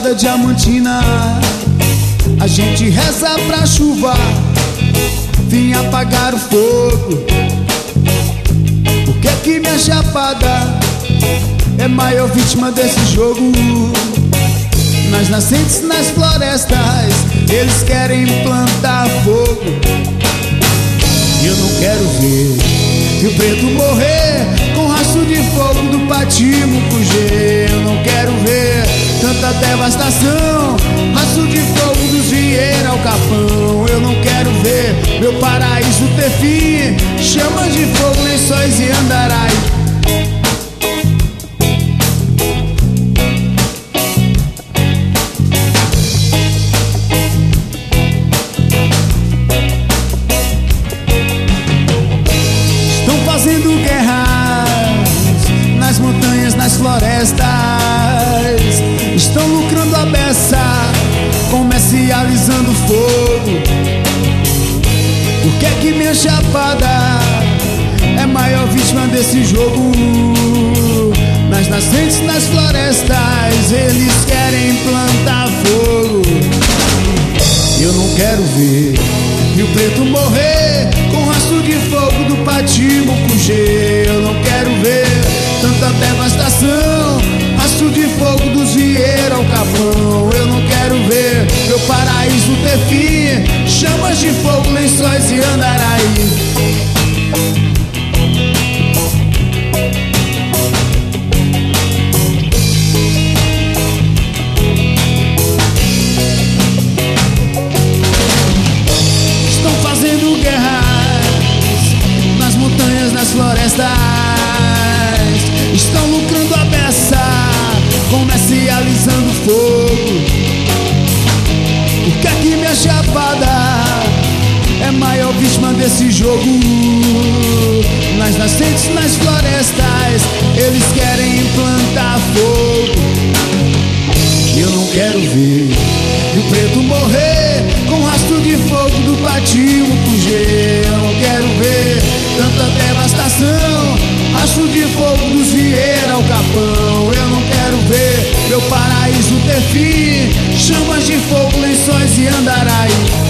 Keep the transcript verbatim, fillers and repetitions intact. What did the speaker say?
Chapada Diamantina, a gente reza pra chuva vim apagar o fogo. Por que que minha chapada é maior vítima desse jogo? Nas nascentes, nas florestas, eles querem implantar fogo. E eu não quero ver Rio Preto morrer com rastro de fogo do Patinho Mucugê. Eu não quero ver tanta devastação, rastro de fogo dos Vieira ao Capão. Eu não quero ver meu paraíso ter fim, chamas de fogo, Lençóis e Andaraí. Fazendo guerras nas montanhas, nas florestas, estão lucrando a beça, comercializando fogo. Por que que minha chapada é maior vítima desse jogo? Nas nascentes, nas florestas, eles querem implantar fogo. Eu não quero ver Rio Preto morrer com rastro de fogo do Patinho Mucugê. Eu não quero ver tanta devastação, rastro de fogo dos Vieira ao Capão. Eu não quero ver meu paraíso ter fim, chamas de fogo, Lençóis e Andaraí. Fazendo guerras nas montanhas, nas florestas, estão lucrando a beça, comercializando fogo. Por que que minha chapada é maior vítima desse jogo? Nas nascentes, nas florestas, eles querem implantar fogo. Eu não quero ver Rio Preto morrer com rastro de fogo do Patinho Mucugê. Eu não quero ver tanta devastação, rastro de fogo dos Vieira ao Capão. Eu não quero ver meu paraíso ter fim, chamas de fogo, Lençóis e Andaraí.